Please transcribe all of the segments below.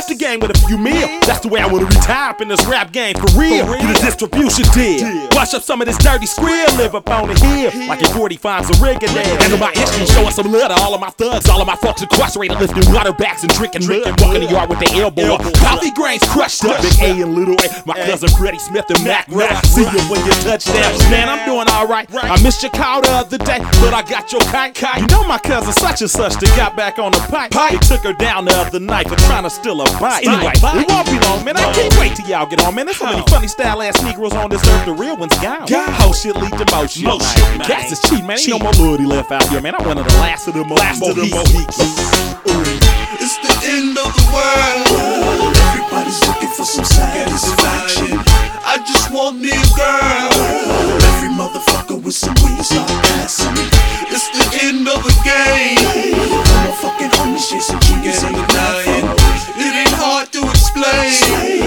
left the game with a few mil. That's the way I wanna retire up in this rap game for real. Get a distribution deal. Wash up some of this dirty skrill. Live up on the hill like in 45's a rigger there. Handle my history, showing some love to all of my thugs. All of my folks incarcerated, lifting water bags and drinking mud. Walking the yard with their elbow up. Coffee grains crushed up. Big A and little A. My cousin Freddie Smith and Mac Rap. See you when you touchdown. Man, I'm doing alright. I missed your call the other day, but I got your kite. You know my cousin such and such that got back on the pipe. He took her down the other night for trying to steal a bite. Anyway, it won't be long, man. I can't wait till y'all get on, man. There's so many funny style ass Negroes on this earth. The real ones gone. Whole shit lead to motion. Cats is cheap, man. Ain't no more loyalty left out here, man. I'm one of the last of the Mohicans. It's the end of the world. Everybody's looking for some satisfaction. I just want me a girl. Every motherfucker with some weed start passing. It's the end of the game. I'm a fucking homie chasing chickens in the night. It ain't hard to explain.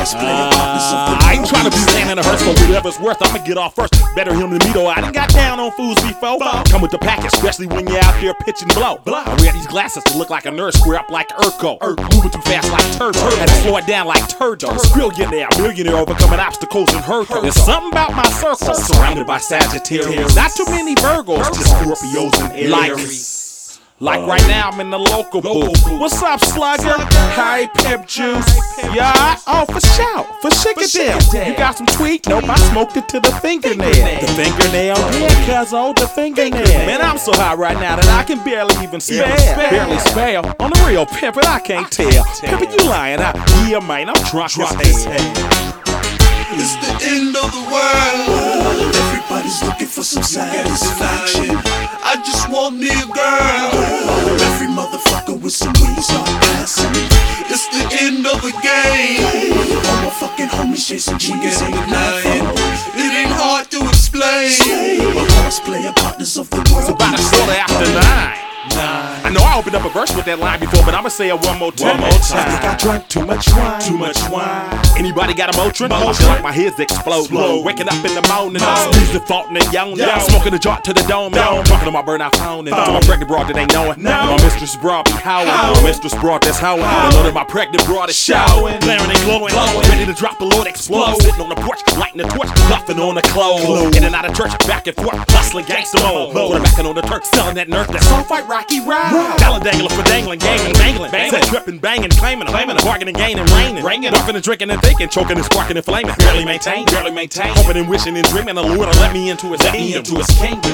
I ain't trying to be standing in a hearse for whatever's worth. I'ma get off first. Better him than me though. I done got down on fools before. Come with the package, especially when you're out there pitching blow. I wear these glasses to look like a nurse, square up like Urko. Moving too fast like Turbo. Had to slow it down like Turbo. Billionaire, millionaire, overcoming obstacles and hurdles. There's something about my circle, surrounded by Sagittarius. Not too many Virgos, just Scorpios and Aries. Like right now, I'm in the local booth. What's up, slugger? Hi, pimp juice. Yeah, oh, for sure. For Chickadell. You got some tweet? Nope, I smoked it to the fingernail. The fingernail? Yeah, cuz the fingernail. Man, I'm so high right now that I can barely even spell. Barely spell. On the real pimpin', I can't tell. Pimpin', you lying. Yeah, man, I'm drunk as hell. It's the end of the world. Everybody's looking for some satisfaction. I just want me a girl. Every motherfucker with some weed start passing. It's the end of the game. I'm a fucking homie chasing chickens in the night. It ain't hard to explain. My cosplayer partners of the world. It's about a quarter after 9. I know I opened up a verse with that line before, but I'ma say it one more time. I think I drank too much wine. Too much wine. Anybody got a Motrin? I feel like my head's exploding. Waking up in the morning, sneezing, faulting and yawning. Smoking a joint to the dome, talking to my burnout phone and to my pregnant broad that ain't knowing. My mistress broad be howling. My mistress broad that's howling. I know that my pregnant broad is showering, glaring and glowing, ready to drop the Lord explode. Sitting on the porch, lighting the torch, puffing on the clothes. In and out of church, back and forth, hustling gangsta mode. Quarterbacking on the Turk, selling that nerf. That song fight Rocky Ride. Dollar dangler for dangling, gaming, mangling. Set tripping, banging, claiming, bargaining, gaining, raining. Duffing and drinking and thinking, choking and sparking and flaming. Barely maintain. Hoping and wishing and dreaming the Lord will let me into his kingdom.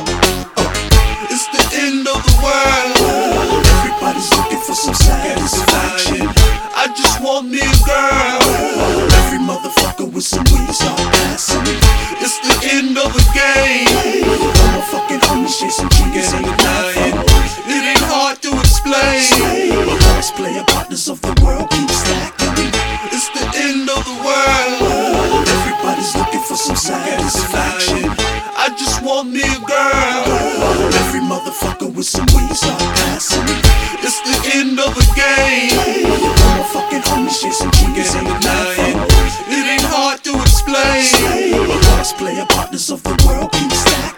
It's the end of the world. Everybody's looking for some satisfaction. I just want me a girl. Every motherfucker with some weed start passing. It's the end of the game. I'm a fucking homie chasing chickens in the night. It ain't hard to explain. My cosplayer partners of the world keep stacking. It's the end of the world. Everybody's looking for some satisfaction. I just want me a girl. Every motherfucker with some weed start passing. It's the end of the game. I'm a fucking homie chasing chickens in the night. It ain't hard to explain. My cosplayer partners of the world keep stacking.